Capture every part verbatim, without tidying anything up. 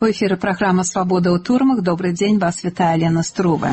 У эфіры праграма «Свабода ў турмах». Добрый дзень, вас вітае Лена Струва.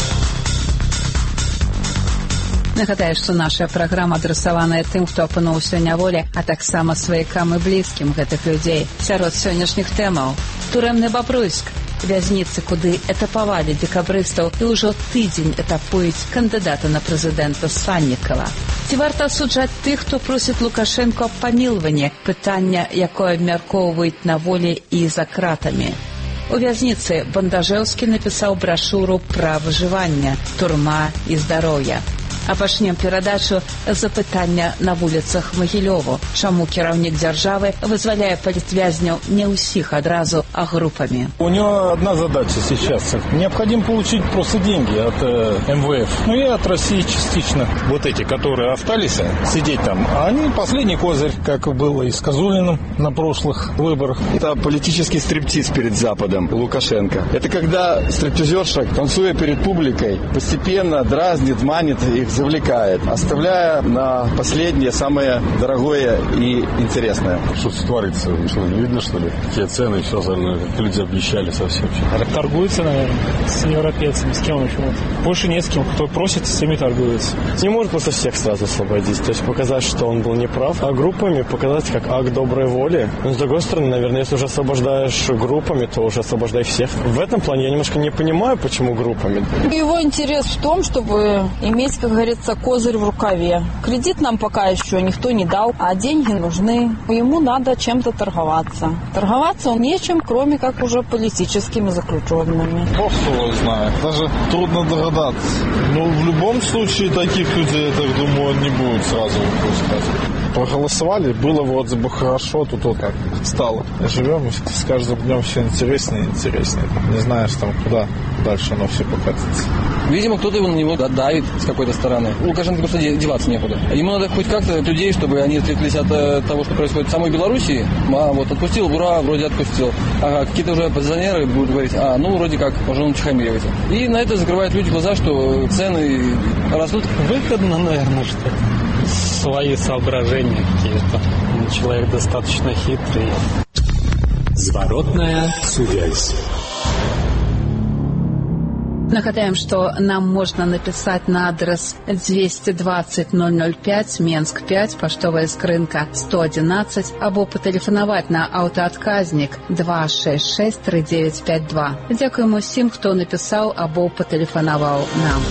Нагадаю, што наша праграма адрасаваная тым, хто апынуўся ў няволі, а таксама сваякам і блізкім гэтых людзей. Сярод сённяшніх тэмаў турэмны Бабруйск, вязніцы, куды этапавалі дэкабрыстаў і ўжо тыдзень этапуюць кандыдата на прэзідэнта Саннікава. Ці варта асуджаць тых, хто просіць Лукашэнку аб памілванні, пытання, якое абмяркоўваюць на волі і за кратамі. У вязніцы Бандажэўскі напісаў брашуру пра выжыванне, турма і здароўе. А пачнем перадачу з запытання на вуліцах Магілёву. Чаму кіраўнік дзяржавы вызваляе палітвязняў не ўсіх адразу, а группами? У него одна задача сейчас. Необходимо получить просто деньги от э, эм вэ эф. Ну и от России частично. Вот эти, которые остались сидеть там, они последний козырь, как было и с Козулиным на прошлых выборах. Это политический стриптиз перед Западом Лукашенко. Это когда стриптизерша, танцуя перед публикой, постепенно дразнит, манит их, завлекает, оставляя на последнее, самое дорогое и интересное. Что творится? Что, не видно, что ли? Какие цены и все остальное. Люди обнищали совсем. Торгуется, наверное, с европейцами. С кем еще? Больше не с кем. Кто просит, с теми торгуется. Не может просто всех сразу освободить. То есть показать, что он был неправ. А группами показать как акт доброй воли. Но с другой стороны, наверное, если уже освобождаешь группами, то уже освобождай всех. В этом плане я немножко не понимаю, почему группами. Его интерес в том, чтобы иметь, как говорится, козырь в рукаве. Кредит нам пока еще никто не дал, а деньги нужны. Ему надо чем-то торговаться. Торговаться он нечем, кроме как уже политическими заключенными. Бог его знает. Даже трудно догадаться. Но в любом случае таких людей, я так думаю, он не будет сразу выпускать. Проголосовали, было вроде бы хорошо, тут вот как стало. Живем, и с каждым днем все интереснее и интереснее. Не знаешь там, куда дальше оно все покатится. Видимо, кто-то его на него давит с какой-то стороны. Лукашенко просто деваться некуда. Ему надо хоть как-то людей, чтобы они отвлеклись от э, того, что происходит в самой Белоруссии. А вот отпустил, ура, вроде отпустил. Ага, какие-то уже оппозиционеры будут говорить, а, ну, вроде как, уже он утихомиривается. И на это закрывают люди глаза, что цены растут. Выгодно, наверное, что свои соображения какие-то. Человек достаточно хитрый. Зворотная сувязь. Нагадаем, што нам можна напісаць на адрес двести двадцать ноль ноль пять, Менск пять, паштовая скрынка сто одиннадцать, або патэлефанаваць на аўтаадказнік два шесть шесть три девять пять два. Дзякуем усім, хто напісаў або патэлефанаваў нам.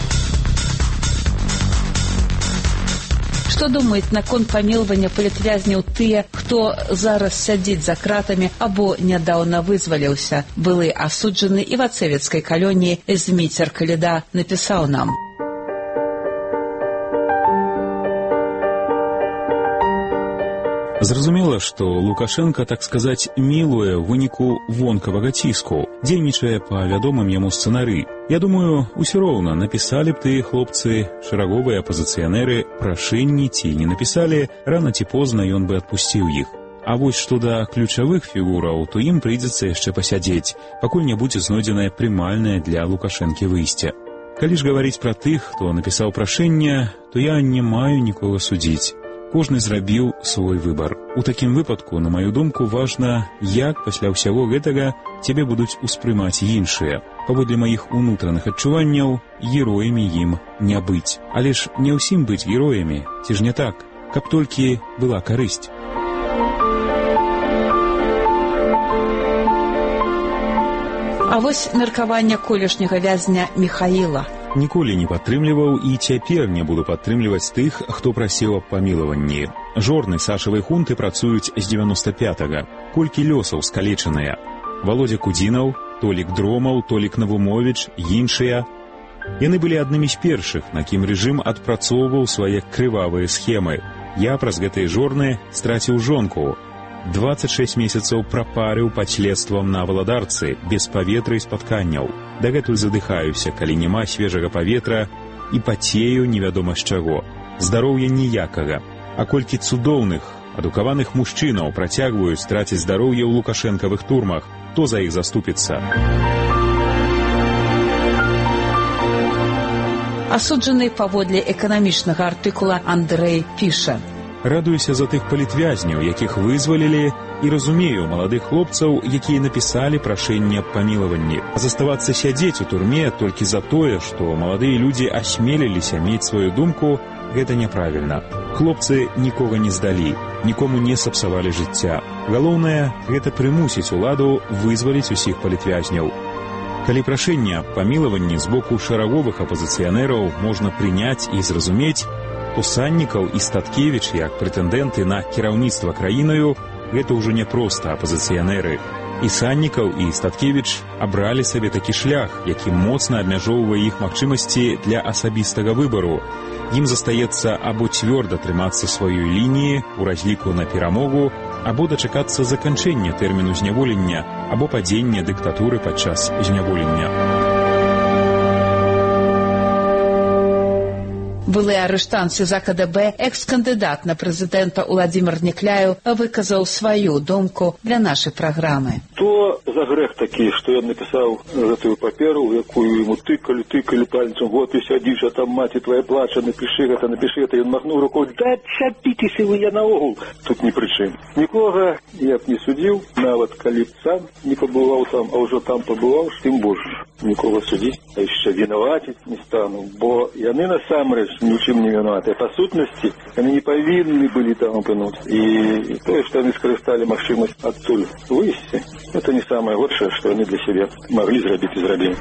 Што думаюць наконт памілвання палітвязняў тыя, хто зараз сядзіць за кратамі або нядаўна вызваліўся? Былы асуджаны івацэвіцкай калоніі Зміцер Каліда напісаў нам. Зразумела, што Лукашенко, так сказаць, мілуе ў выніку вонкавага ціску, дзейнічае па вядомым яму сцэнарыі. Я думаю, усё роўна напісалі б тыя хлопцы, шараговыя апазіцыянеры, прашэнні ці не напісалі, рана ці позна ён бы адпусціў іх. А вось што да ключавых фігураў, то ім прыйдзецца яшчэ пасядзець, пакуль не будзе знойдзенае прымальнае для Лукашэнкі выйсце. Калі ж гаварыць пра тых, хто напісаў прашэнне, то я не маю нікога судзіць. Кожны зрабіў свой выбар. У такім выпадку, на маю думку, важна, як пасля ўсяго гэтага цябе будуць успрымаць іншыя. Паводле маіх унутраных адчуванняў, героямі ім не быць. Але ж не ўсім быць героямі, ці ж не так, каб толькі была карысць. А вось меркаванне колішняга вязня Міхаіла. Ніколі не падтрымліваў і цяпер не буду падтрымліваць тых, хто прасіў аб памілаванні. Жорны сашавай хунты працуюць з девяносто пятага. Колькі лёсаў скалечаныя. Володя Кудзінаў, Толік Дромаў, Толік Навумовіч, іншыя. Яны былі аднымі з першых, на кім рэжым адпрацоўваў свае крывавыя схемы. Я праз гэтыя жорны страціў жонку. двадцать шесть месяцаў прапарыў пад следствам на валадарцы, без паветра і спатканняў. Дагэтуль задыхаюся, калі няма свежага паветра, і пацею невядома з чаго. Здароўя ніякага. А колькі цудоўных, адукаваных мужчынаў працягваюць траціць здароўе ў лукашэнкавых турмах, хто за іх заступіцца? Асуджаны паводле эканамічнага артыкула Андрэй піша: Радуюся за тых палітвязняў, якіх вызвалілі, і разумею маладых хлопцаў, якія напісалі прашэнне аб памілаванні. Заставацца сядзець у турме толькі за тое, што маладыя людзі асмеліліся мець сваю думку, гэта няправільна. Хлопцы нікога не здалі, нікому не сапсавалі жыцця. Галоўнае, гэта прымусіць уладу вызваліць усіх палітвязняў. Калі прашэнне аб памілаванні з боку шараговых апазіцыянераў можна прыняць і зразумець, то Саннікаў і Статкевіч, як прэтэндэнты на кіраўніцтва краінаю, гэта ўжо не проста апазіцыянеры. І Саннікаў, і Статкевіч абралі сабе такі шлях, які моцна абмяжоўвае іх магчымасці для асабістага выбару. Ім застаецца або цвёрда трымацца сваёй лініі ў разліку на перамогу, або дачакацца заканчэння тэрміну зняволення, або падзення дыктатуры падчас зняволення. Былы арыштант СЮЗа КДБ, экс-кандыдат на прэзідэнта Уладзімір Некляеў выказаў сваю думку для нашай праграмы. То за грэх такі, што ён напісаў гэтую паперу, якую ему тыкалі, тыкалі пальцем, вот ты сядзіш, а там маці твоя плача, напішы гэта, напішы гэта, ён махнуў рукой, да чапіцеся вы, я наогул тут ні пры чым. Нікога я б не судзіў, нават калі б сам не пабываў там, а ўжо там пабываў, тым больш нікога судзіць, а яшчэ вінаваціць не стану, бо яны насамрэч нічым не вінаваты. Па сутнасці, яны не павінны былі там апынуцца. І тое, што яны скарысталі магчымасць адтуль выйсці, гэта не самае горшае, што яны для сябе маглі зрабіць і зрабілі.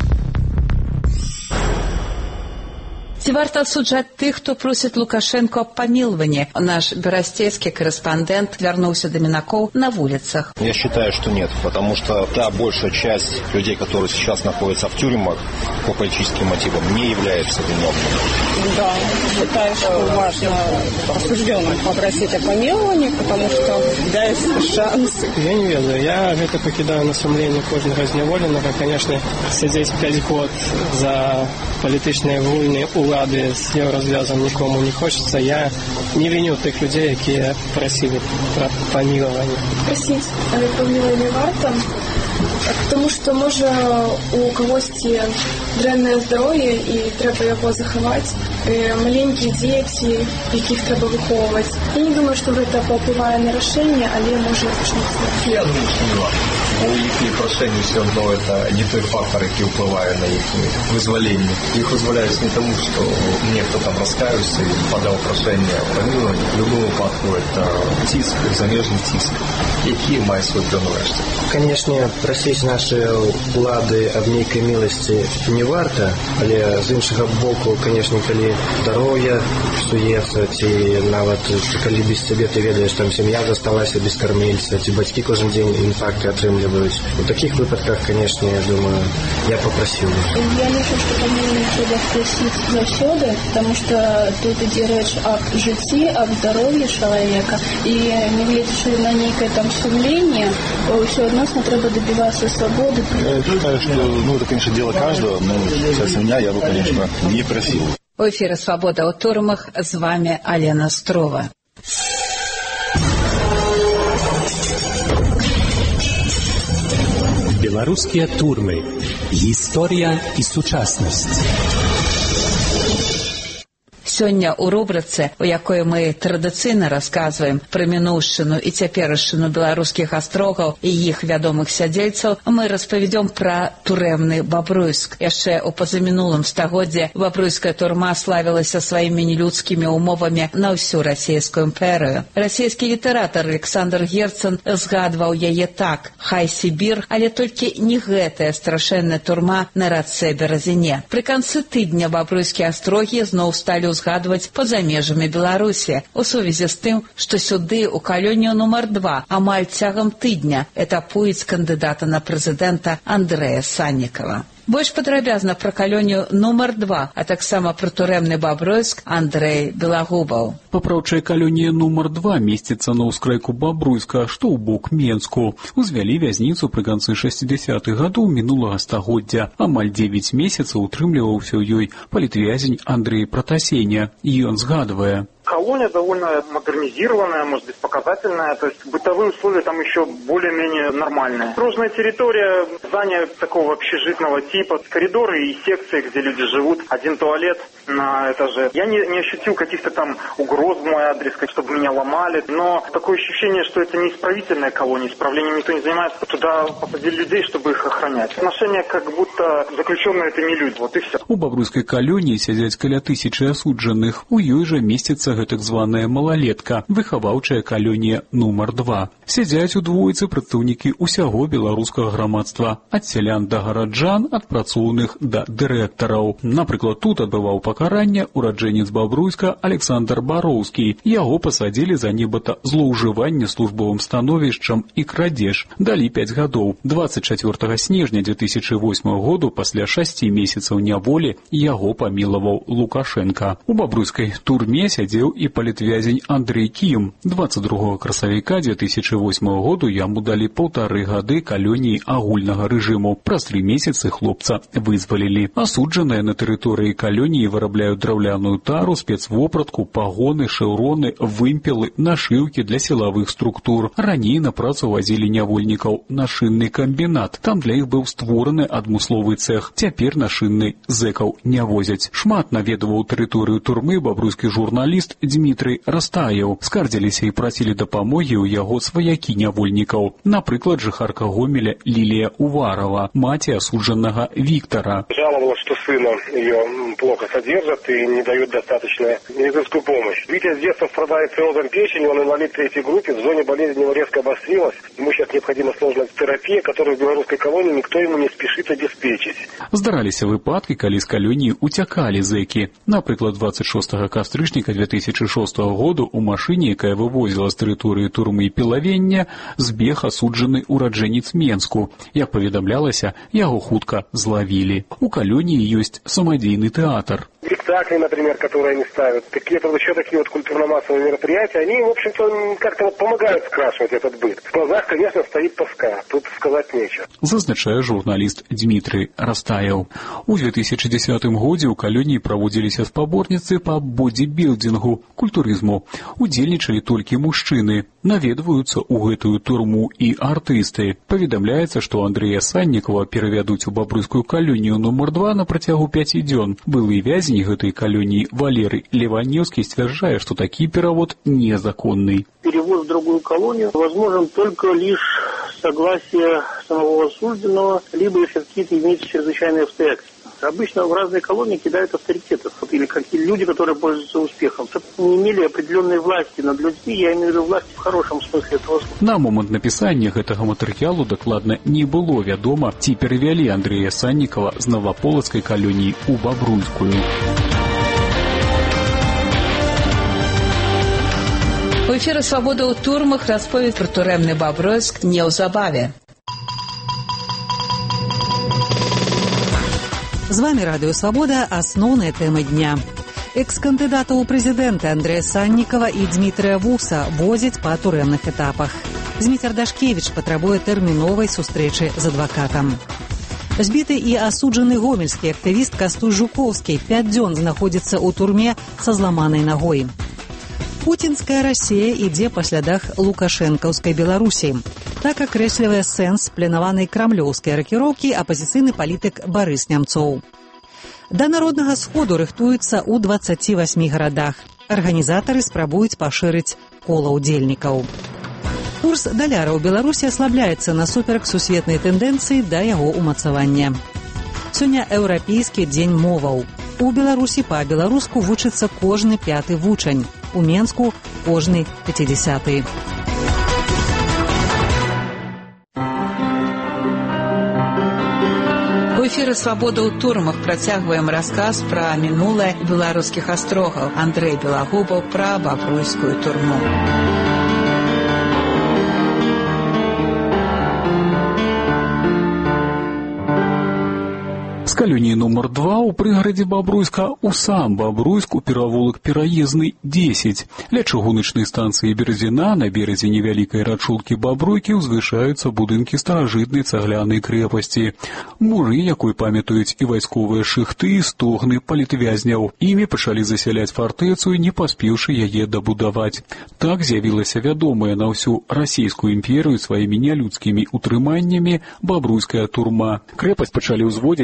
Ці варта асуджаць тых, хто просіць Лукашенко аб памілванні? Наш берасцейскі корреспондент вернулся до Минаков на улицах. Я считаю, что нет, потому что та большая часть людей, которые сейчас находятся в тюрьмах по политическим мотивам, не является виновными. Да, считаю, что важно осужденным попросить о помиловании, потому что есть шанс. Я не ведаю, я это покидаю на сумлении кожного зняволеного. Конечно, сидеть пять год за політичні війни улади з розв'язом нікому не хочеться. Я не виню тих людей, які просили про помилування. Просить помилування варто, тому що може у когось дренне здоров'я і треба його заховати. Маленькі діти, яких треба виховувати. Я не думаю, що це повпливає на рішення, але може почнеться. Я думаю, що не варто. У їхніх прошень все одно це не той фактор, який впливає на їхнє визволення. Їх визволяють не тому, що мені хто там розкаявся і подав прошення помилування. В будь-якому випадку це тиск, заміжний тиск, який має свою певну решту. Звісно, просити наші влади об нейкій милості не варто, але з іншого боку, звісно, коли здоров'я псується, ці навіть коли без тебе ти ведаєш, там сім'я зосталася без кормильця, ці батьки кожен день інфаркти отримують. У таких випадках, конечно, я думаю, я попросил. Я думаю, что помилование треба просить завсёды, потому что тут идет речь об житті, об здоровье человека. И не глядячи на некое там сумление, все одно треба добиваться свободы. Я считаю, что ну, это, конечно, дело каждого, но сейчас меня я бы, конечно, не просил. У эфире «Свобода у турмах», с вами Алена Строва. Беларускія турмы. Гісторыя і сучаснасць. Сёння ў рубрыцы, у якой мы традыцыйна расказваем пра мінуўшчыну і цяперашчыну беларускіх астрогаў і іх вядомых сядзельцаў, мы распавядём пра турэмны Бабруйск. Яшчэ ў пазамінулым стагоддзі бабруйская турма славілася сваімі нелюдскімі ўмовамі на ўсю расійскую імперыю. Расійскі літаратар Александр Герцен згадваў яе так: «Хай Сібір, але толькі не гэтая страшэнная турма на рацэ Беразіне». Пры канцы тыдня бабруйскія астрогі зноў сталі ўзгадваць згадваць па-за межамі Беларусі у сувязі з тым, што сюды у калонію нумар два амаль цягам тыдня этапуюць кандыдата на прэзідэнта Андрэя Саннікава. Больш падрабязна пра калонію нумар два, а таксама пра турэмны Бабруйск Андрэй Белагубаў. Папраўчая калонія нумар два месціцца на ўскрайку Бабруйска, што ў бок Менску. Узвялі вязніцу пры канцы шэсцідзясятых гадоў мінулага стагоддзя. Амаль дзевяць месяцаў утрымліваўся ў ёй палітвязень Андрэй Пратасеня. І ён згадвае: колония довольно модернизированная, может быть, показательная, то есть бытовые условия там еще более-менее нормальные. Сложная территория, здание такого общежитного типа, коридоры и секции, где люди живут, один туалет на этаже. Я не, не ощутил каких-то там угроз в мой адрес, чтобы меня ломали. Но такое ощущение, что это не исправительная колония, исправлением никто не занимается. Туда посадили людей, чтобы их охранять. Отношение как будто заключенные это не люди. Вот и все. У бабруйской калоніі сядзяць каля тысячы асуджаных. У ёй жа месціцца гэтак званая малалетка, выхаваўчая калонія нумар два. Сядзяць у двойцы прадстаўнікі ўсяго беларускага грамадства. Ад сялян да гараджан, ад працоўных да дырэктараў. Напрыклад, тут адбываў пакаранне ураджэнец Бабруйска Александр Бароўскі. Яго пасадзілі за нібыта злоўжыванне службовым становішчам і крадзеж. Далі пяць гадоў. двадцать чацвёртага снежня две тысячи восьмого году пасля шасці месяцаў няволі яго памілаваў Лукашенко. У бабруйскай турме сядзеў і палітвязень Андрей Кім. двадцать другого красавіка две тысячи восьмого году яму далі паўтары гады калоніі агульнага рэжыму. Праз тры месяцы хлопца вызвалілі. Асуджаныя на тэрыторыі калоніі вырабляюць драўляную тару, спецвопратку, пагоны, шэўроны, вымпелы, нашыўкі для сілавых структур. Раней на працу вазілі нявольнікаў на шынны камбінат. Там для іх быў створаны адмысловы цэх. Цяпер на шынны зэкаў не возяць. Шмат наведаваў тэрыторыю турмы бабруйскі журналіст Дмітрый Растаеў. Скардзіліся і прасілі дапамогі ў яго сваякі нявольнікаў. Напрыклад, жыхарка Гомеля Лілія Уварова, маці асуджанага Виктора. Жаловалась, что сына ее плохо содержат и не дают достаточно медицинскую помощь. Витя с детства страдает циррозом печени, он инвалид третьей группы, в зоне болезни его резко обострилась. Ему сейчас необходима сложная терапия, которую в белорусской колонии никто ему не спешит обеспечить. Здараліся выпадкі, калі з калоніі уцякалі зэкі. Напрыклад, двадцать шостого кастрычніка две тысячи шостого году у машыне, якая вывозіла з тэрыторыі турмы пілавення, збег асуджаны ураджэнец Менску. Як паведамлялася, яго хутка злавілі. У калоніі ёсць самадзейны тэатр. Спектакли, например, которые они ставят, какие-то еще такие вот культурно-массовые мероприятия, они, в общем-то, как-то вот помогают скрашивать этот быт. В глазах, конечно, стоит тоска. Тут сказать нечего. Зазначае журналіст Дмітрый Растаеў. У две тысячи десятым годзе ў калоніі праводзіліся спаборніцтвы па бодибілдингу, культурызму. Удзельнічалі толькі мужчыны. Наведваюцца ў гэтую турму і артысты. Паведамляецца, што Андрэя Саннікова перавядуць у бабруйскую калонію нумар два на працягу пяці дзён. Былы вязень гэтай калоніі Валерый Леваневский сцвярджае, что такие перевод незаконный. Перевод в другую колонию возможен только лишь согласие самого осужденного, либо если какие-то имеются чрезвычайные обстоятельства. Обычно в разные колонии кидают авторитетов, или какие люди, которые пользуются успехом, чтобы не имели определенной власти над людьми, я имею в виду власти в хорошем смысле этого слова. На момент написания гэтага матэрыялу дакладна не было вядома, ці перавялі Андрэя Саннікова з Новополацкай калоніі у Бабруйскую. У эфіры «Свабода ў турмах» расповедь про турэмны Бабруйск неўзабаве. З вами Радыё Свабода, асноўная тэма дня. Экс-кандыдата ў прэзідэнты Андрэя Саннікова і Дмітрыя Вуса возяць па турэмных этапах. Зміцер Дашкевіч патрабуе тэрміновай сустрэчы з адвакатам. Збіты і асуджаны гомельскі актывіст Кастусь Жукоўскі пяць дзён знаходзіцца ў турме са зламанай нагой. Пуцінская Расія ідзе па слядах лукашэнкаўскай Беларусі. Так акрэслівае сэнс планаванай крамлёўскай ракіроўкі апазіцыйны палітык Барыс Нямцоў. Да народнага сходу рыхтуюцца ў дваццаці васьмі гарадах. Арганізатары спрабуюць пашырыць кола ўдзельнікаў. Курс даляра ў Беларусі аслабляецца насуперак сусветнай тэндэнцыі да яго ўмацавання. Сёння еўрапейскі дзень моваў. У Беларусі па-беларуску вучыцца кожны пяты вучань. У Менску кожны пяцідзясяты. У эфіры «Свабода ў турмах» працягваем расказ пра мінулае беларускіх астрогаў. Андрэй Белагубаў пра бабруйскую турму. З калоніі нумар два ў прыгарадзе Бабруйска у сам Бабруйск у перавулак Пераездны дзесяць. Ля чыгуначнай станцыі Березіна на беразе невялікай рачулкі Бабруйкі ўзвышаюцца будынкі старажытнай цаглянай крэпасці. Муры, якой памятаюць і вайсковыя шыхты, і стогны палітвязняў. Імі пачалі засяляць фартэцу, не паспеўшы яе дабудаваць. Так з'явілася вядомая на ўсю расійскую імперыю сваімі нялюдскімі утрыманнямі бабруйская турма. Крэпасць пачалі ўзводзіць дзесятым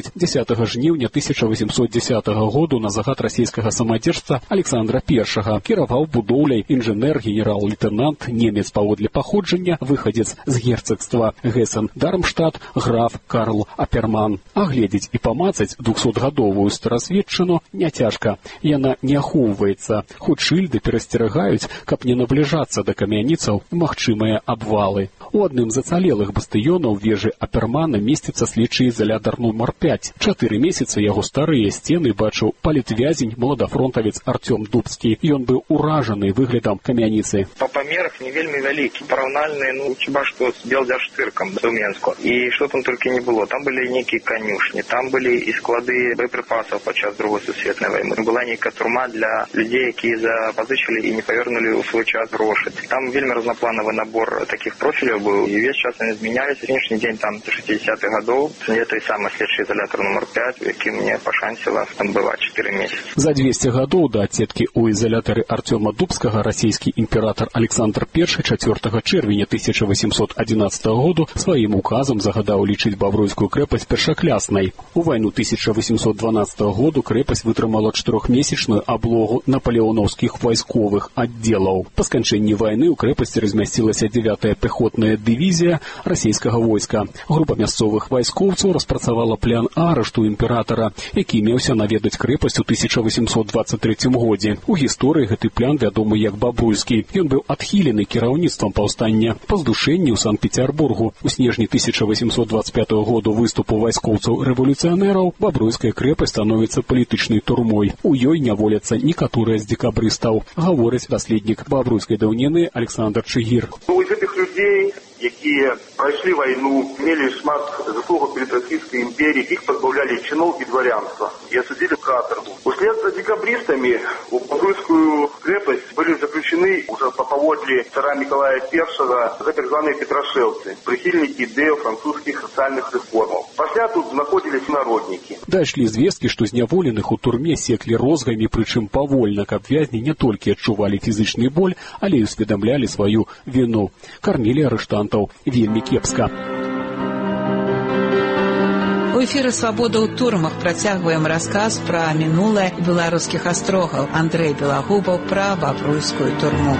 дзевятага жніўня тысяча восемьсот дзесятага году на загад расійскага самадзержца Александра Першага кіраваў будоўляй інжынер генерал-лейтенант немец паводле паходжання, выхадзец з герцагства Гессен-Дармштадт граф Карл Аперман. Агледзець і памацаць двухсотгадовую старасветчыну няцяжка. Яна не ахоўваецца. Хоць шыльды перасцерагаюць, каб не набліжацца да камяніцаў магчымыя абвалы. У адным з ацалелых бастыёнаў вежы Апермана месціцца следчы ізалятар нумар пяць. Чатыры месяцы яго старыя сцены бачыў палітвязень, маладафронтавец Артём Дубскі. Ён быў уражаны выглядам камяніцы. Па памерах не вельмі вялікі, параўнальны, ну, хіба што з Белдзяржцыркам у Менску. І што там толькі не было. Там былі нейкія канюшні, там былі і склады боеприпасаў падчас Другой сусветнай вайны. Была нейкая турма для людзей, якія запазычылі і не павернулі ў свой час грошы. Там вельмі разнапланавы набор такіх профіляў быў, і весь час яны змяняліся. Сённяшні дзень там шэсцідзесятых гадоў. Я той самы следчы ізалятар нумар пяць, які мне пашанціла там бываць чатыры месяцы. За двесце гадоў да адседкі ў ізалятары Артёма Дубскага расійскі імператар Александр Першы чацвёртага чэрвеня тысяча восемьсот адзінаццатага году сваім указам загадаў лічыць Бабруйскую крэпасць першакляснай. У вайну тысяча восемьсот дванаццатага году крэпасць вытрымала чатырохмесячную аблогу напалеонаўскіх вайсковых аддзелаў. Па сканчэнні вайны ў крэпасці размясцілася дзявятая пехотная дывізія расійскага войска. Група мясцовых вайскоўцаў распрацавала план арышту імператара, які меўся наведаць крэпасць у тысяча восемьсот дваццаць трэцім годзе. У гісторыі гэты план вядомы як Бабруйскі. Ён быў адхілены кіраўніцтвам паўстання па здушэнні ў Санкт-Петербургу. У снежні тысяча восемьсот дваццаць пятага году выступу вайскоўцаў рэвалюцыянераў Бабруйская крэпасць становіцца палітычнай турмой. У ёй няволяцца некаторыя з декабрыстаў, гаворыць даследнік бабруйскай даўніны Александр Чыгір. Ну, из этих людей, якія прайшлі вайну, мелі шмат заслугаў перед Российской империей, их позбавляли чинов и дворянства и осудили к каторгу. Вслед за декабристами у Бабруйскую крепость были заключены уже по поводле цара Николая Першего за так званые петрошевцы, прихильники идеи французских социальных реформов. Пасля тут находились народники. Дайшлі звесткі, што зняволеных у турме секлі розгамі, прычым павольна, каб вязні не толькі адчувалі фізычны боль, але і усведамлялі сваю віну. Кармілі арыштантаў вельмі кепска. У эфіры «Свабода ў турмах» працягваем расказ пра мінулае беларускіх астрогаў. Андрэй Белагубаў пра Бабруйскую турму.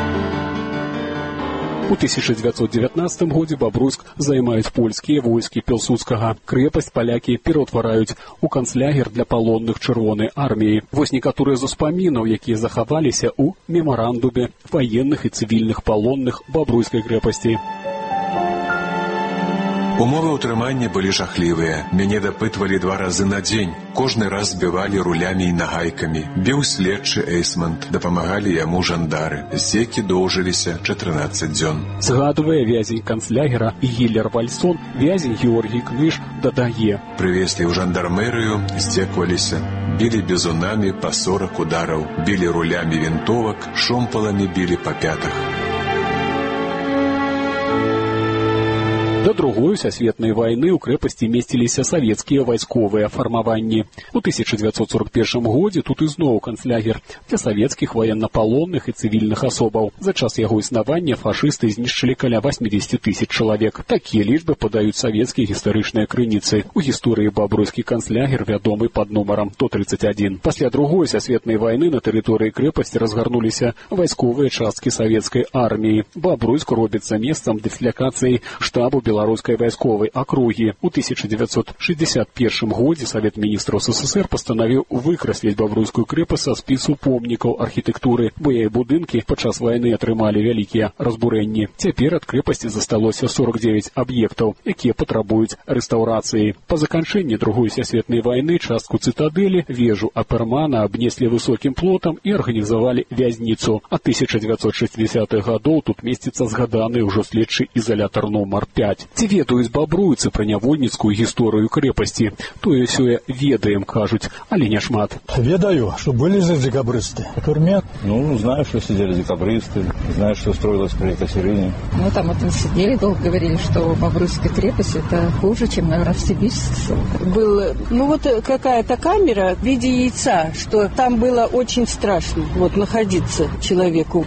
У тысяча дзевяцьсот дзевятнаццатым годзе Бабруйск займаюць польскія войскі Пілсудскага. Крэпасць палякі пераўтвараюць у канцлягер для палонных чырвонай арміі. Вось некаторыя з успамінаў, якія захаваліся ў мемарандуме ваенных і цывільных палонных Бабруйскай крэпасці. Умовы ўтрымання былі жахлівыя. Мяне дапытвалі два разы на дзень. Кожны раз збівалі рулямі і нагайкамі. Біў следчы Эйсмонт, дапамагалі яму жандары. Зекі доўжыліся чатырнаццаць дзён. Згадвае вязень канцлягера Гіллер Вальсон, вязень Георгій Кныж дадае. Прывезлі ў жандармерыю, здзекваліся. Білі бізунамі па сорак удараў, білі рулямі вінтовак, шомпаламі білі па пятах. Да другой сусветнай вайны ў крэпасці месціліся савецкія вайсковыя фармаванні. У тысяча дзевяцьсот сорок першым годзе тут ізноў канцлягер для савецкіх ваеннапалонных і цывільных асобаў. За час яго існавання фашысты знішчылі каля восемьдесят тысяч чалавек. Такія лічбы падаюць савецкія гістарычныя крыніцы. У гісторыі Бабруйскі канцлягер вядомы пад нумарам сто тридцать один. Пасля другой сусветнай вайны на тэрыторыі крэпасці разгарнуліся вайсковыя часткі савецкай арміі. Бабруйск робіцца месцам дыслякацыі штабу беларускай вайсковай акругі. У тысяча дзевяцьсот шэсцьдзесят першым годзе Савет міністраў СССР пастанавіў выкрасліць Бабруйскую крэпасць са спісу помнікаў архітэктуры, бо яе будынкі падчас вайны атрымалі вялікія разбурэнні. Цяпер ад крэпасці засталося сорок девять аб'ектаў, якія патрабуюць рэстаўрацыі. Па заканчэнні другой сусветнай вайны частку цытадэлі, вежу Апермана абнеслі высокім плотам і арганізавалі вязніцу. А тысяча дзевяцьсот шэсцідзесятых гадоў тут месціцца згаданы ўжо следчы ізалятар нумар пяць. Ці ведаюць бабруйцы пра нявольніцкую гісторыю крэпасці? Тое-сёе ведаем, кажуць, але не шмат. Ведаю, что были же декабристы в турме. Ну, знаю, что сидели декабристы, знаю, что строилась при Екатерине. Ну, там вот сидели, долго говорили, что Бобруйская крепость это хуже, чем Новосибирск. Был, ну вот какая-то камера в виде яйца, что там было очень страшно вот находиться человеку.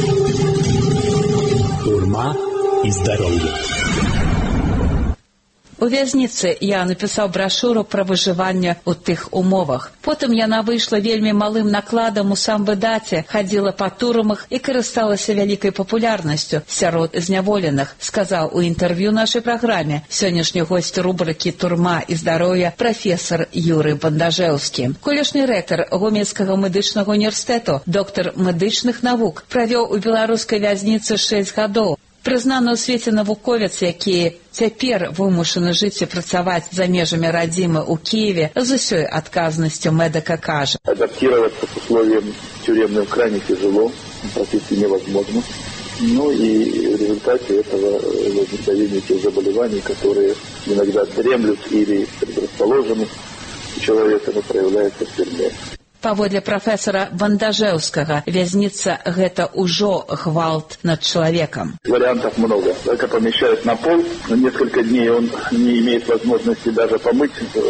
Турма и здоровье. У вязніцы я напісаў брашуру пра выжыванне ў тых умовах. Потым яна выйшла вельмі малым накладам у сам выдаце, хадзіла па турмах і карысталася вялікай папулярнасцю сярод зняволеных, сказаў у інтэрв'ю нашай праграме сённяшні госць рубрыкі «Турма і здароўе» прафесар Юрый Бандажэўскі. Колішні рэктар Гомельскага медычнага універсітэту, доктар медычных навук, правёў у беларускай вязніцы шэсць гадоў. Прызнаны ў свеце навуковец, які цяпер вымушаны жыць і працаваць за межамі радзімы ў Киеве, з усёй адказнасцю медыка кажа. Адаптироваться к условиям тюремным крайне тяжело, практически невозможно. Ну и в результате этого возникновения тех заболеваний, которые иногда дремлют или предрасположены у человека, но проявляются в тюрьме. Паводле прафесара Бандажэўскага, вязніца – гэта ўжо гвалт над человеком. Вариантов много. Человека помещают на пол, на несколько дней он не имеет возможности даже помыть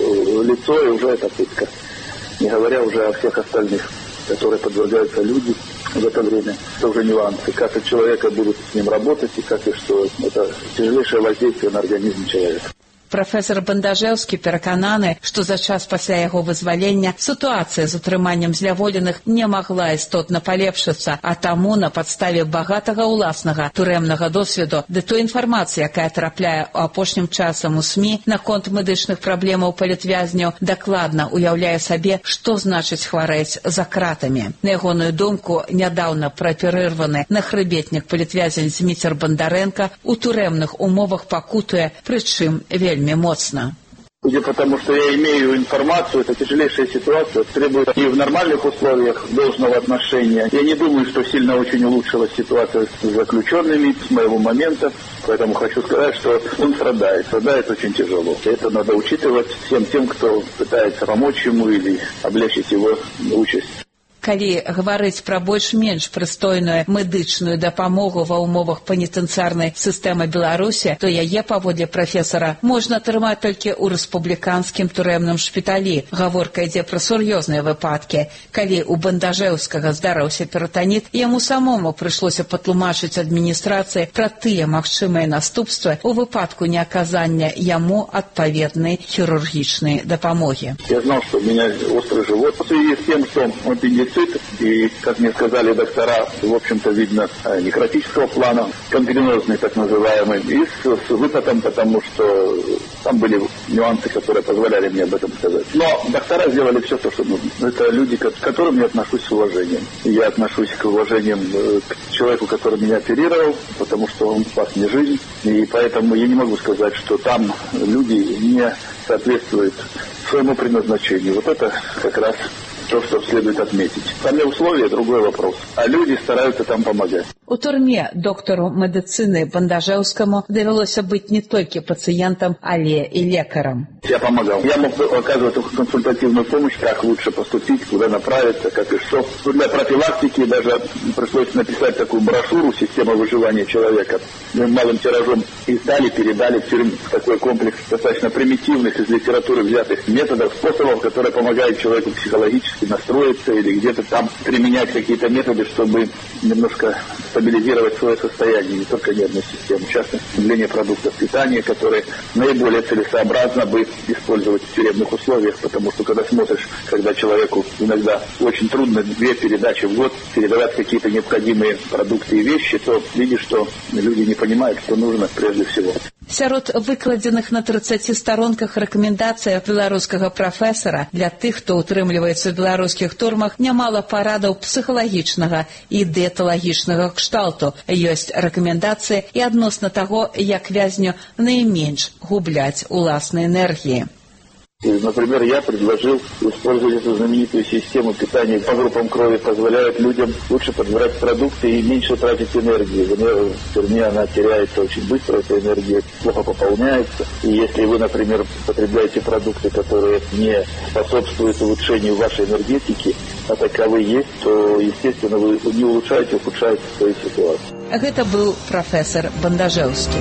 лицо, и уже это пытка. Не говоря уже о всех остальных, которые подвергаются люди в это время. Это уже нюансы, как и человека будут с ним работать, и как и что. Это тяжелейшее воздействие на организм человека. Прафесар Бандажэўскі перакананы, што за час пасля яго вызвалення сітуацыя з утрыманнем зняволеных не магла істотна палепшыцца, а таму на падставе багатага ўласнага турэмнага досведу ды той інфармацыі, якая трапляе ў апошнім часам у СМІ наконт медычных праблемаў палітвязняў, дакладна уяўляе сабе, што значыць хварэць за кратамі. На ягоную думку, нядаўна праперырваны нахрыбетнік палітвязень Зміцер Бондаренко у турэмных умовах пакутуе, прычым вельмі моцна. Судя по тому, что я имею информацию, это тяжелейшая ситуация, требует и в нормальных условиях должного отношения. Я не думаю, что сильно очень улучшилась ситуация с заключенными с моего момента, поэтому хочу сказать, что он страдает, страдает очень тяжело. Это надо учитывать всем тем, кто пытается помочь ему или облегчить его участь. Калі гаварыць пра больш-менш прыстойную медычную дапамогу ва ўмовах пенітэнцыярнай сістэмы Беларусі, то яе, паводле прафесара, можна атрымаць толькі ў рэспубліканскім турэмным шпіталі. Гаворка ідзе пра сур'ёзныя выпадкі. Калі у Бандажэўскага здарыўся перытаніт, яму самому прыйшлося патлумачыць адміністрацыі пра тыя магчымыя наступствы ў выпадку неаказання яму адпаведнай хірургічнай дапамогі. Я знал, что у меня острый живот. В связи с тем, что аппендицит, и, как мне сказали доктора, в общем-то, видно, некротического плана, гангренозный так называемый, и с, с выпадом, потому что там были нюансы, которые позволяли мне об этом сказать. Но доктора сделали все то, что нужно. Это люди, к которым я отношусь с уважением. Я отношусь к уважением к человеку, который меня оперировал, потому что он спас мне жизнь. И поэтому я не могу сказать, что там люди не соответствуют своему предназначению. Вот это как раз то, что следует отметить. Сами условия – другой вопрос. А люди стараются там помогать. У турме доктору медицины Бандажэўскаму давялося быць не толькі пациентом, але и лекаром. Я помогал. Я мог оказывать консультативную помощь, как лучше поступить, куда направиться, как и что. Для профилактики даже пришлось написать такую брошюру «Система выживания человека». Мы малым тиражом издали, передали в тюрьму такой комплекс достаточно примитивных из литературы взятых методов, способов, которые помогают человеку психологически настроиться или где-то там применять какие-то методы, чтобы немножко стабилизировать свое состояние, не только нервную систему, в частности, потребление продуктов питания, которые наиболее целесообразно бы использовать в тюремных условиях, потому что когда смотришь, когда человеку иногда очень трудно две передачи в год передавать какие-то необходимые продукты и вещи, то видишь, что люди не понимают, что нужно прежде всего. Сярод выкладзеных на трыццаці старонках рэкамендацыяў беларускага прафесара для тых, хто утрымліваецца ў беларускіх турмах, нямала парадаў псіхалагічнага і дыеталагічнага кшталту. Ёсць рэкамендацыі і адносна таго, як вязню найменш губляць уласнай энергіі. Например, я предложил использовать эту знаменитую систему питания по группам крови, позволяет людям лучше подбирать продукты и меньше тратить энергии. В тюрьме она теряется очень быстро, эта энергия плохо пополняется. И если вы, например, потребляете продукты, которые не способствуют улучшению вашей энергетики, а таковы есть, то, естественно, вы не улучшаете, ухудшаете свою ситуацию. Это был профессор Бандажэўскі.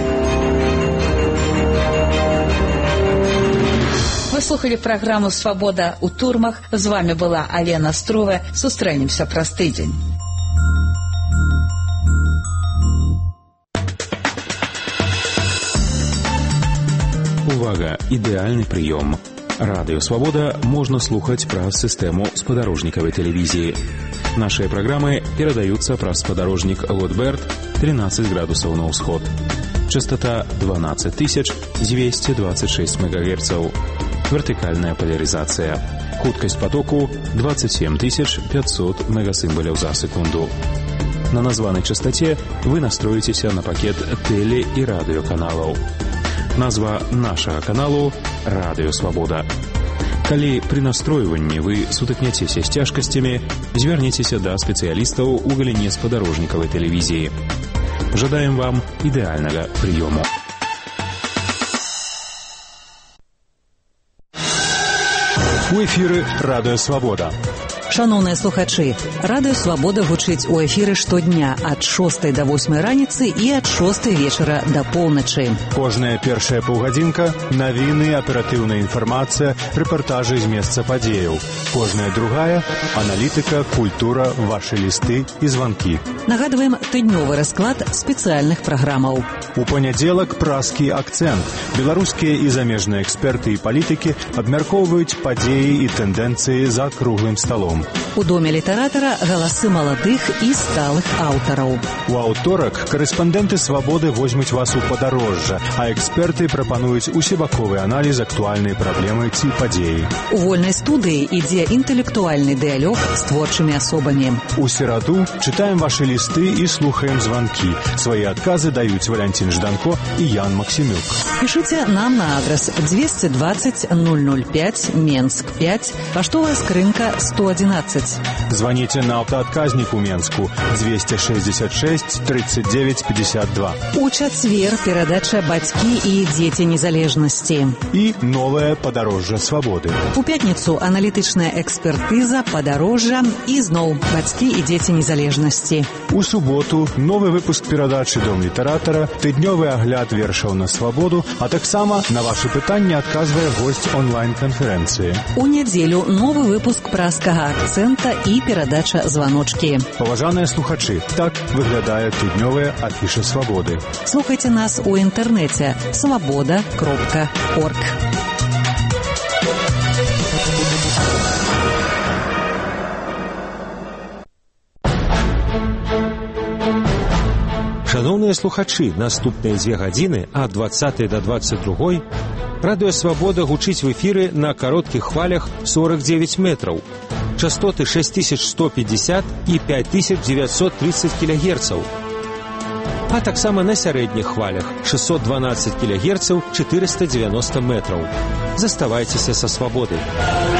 Вы слухали праграму «Свабода ў турмах». З вами была Алена Струве. Сустрэнемся праз тыдзень. Увага, ідэальны прыём. Радыё Свабода можна слухаць праз сістэму спадарожнікавай тэлевізіі. Нашыя праграмы перадаюцца праз спадарожнік Лотберт тринадцать градусаў на ўсход. Частота двенадцать тысяч двести двадцать шесть мегагерцаў. Вертикальная поляризация. Хуткость потоку двадцать семь тысяч пятьсот мегасимволяў за секунду. На названной частоте вы настроитесь на пакет теле- и радиоканалаў. Назва нашага каналу «Радыё Свабода». Калі пры настройванні вы сутыкняцеся з цяжкасцямі, звярніцеся да спецыялістаў у галіне спадарожнікавай тэлевізіі. Жадаем вам ідэальнага прыёму. У эфіры «Радыё Свабода». Шановныя слухачы, Радыё Свабода гучыць у эфіры штодня ад шостай да восьмай раніцы і ад шостай вечара да поўначы. Кожная першая паўгадзінка – навіны, аператыўная інфармацыя, рэпартажы з месца падзеяў. Кожная другая – аналітыка, культура, вашы лісты і званкі. Нагадваем тыднёвы расклад спецыяльных праграмаў. У панядзелак празкі акцэнт. Беларускія і замежныя эксперты і палітыкі абмяркоўваюць падзеі і тэндэнцыі за круглым сталом. У доме літаратара галасы маладых і сталых аўтараў. У аўторак карэспандэнты Свабоды возьмуць вас у падарожжа, а эксперты прапануюць усебаковы аналіз актуальнай праблемы ці падзеі. У вольнай студыі ідзе інтэлектуальны дыялог з творчымі асобамі. У сераду чытаем вашы лісты і слухаем званкі. Свае адказы даюць Валянцін Жданко і Ян Максімюк. Пішыце нам на адрес двести двадцать ноль ноль пять Менск пять, паштовая скрынка сто одиннадцать. Звоните на автоотказник у Менску двести шестьдесят шесть тридцать девять пятьдесят два. У чацвер перадача «Бацькі і дзеці незалежнасці». І новае падарожжа Свабоды. У пятніцу аналітычная экспертыза, падарожжа і зноў «Бацькі і дзеці незалежнасці». У суботу новы выпуск перадачы «Дом літаратара», тыднёвы агляд вершаў на Свабоду, а таксама на вашы пытанні адказвае госць онлайн-канферэнцыі. У нядзелю новы выпуск праскага акцэнта і перадача «Званочкі». Паважаныя слухачы, так выглядае тыднёвая афіша Свабоды. Слухайце нас у інтэрнэце свабода кропка орг. Шановныя слухачы, наступныя дзве гадзіны ад двадцатай да двадцать другой Радыё Свабода гучыць в эфіры на кароткіх хвалях сорок девять метраў. Частоты шесть тысяч сто пятьдесят і пять тысяч девятьсот тридцать килогерцаў. А таксама на сярэдніх хвалях шестьсот двенадцать килогерцаў четыреста девяносто метраў. Заставайцеся са Свабодай.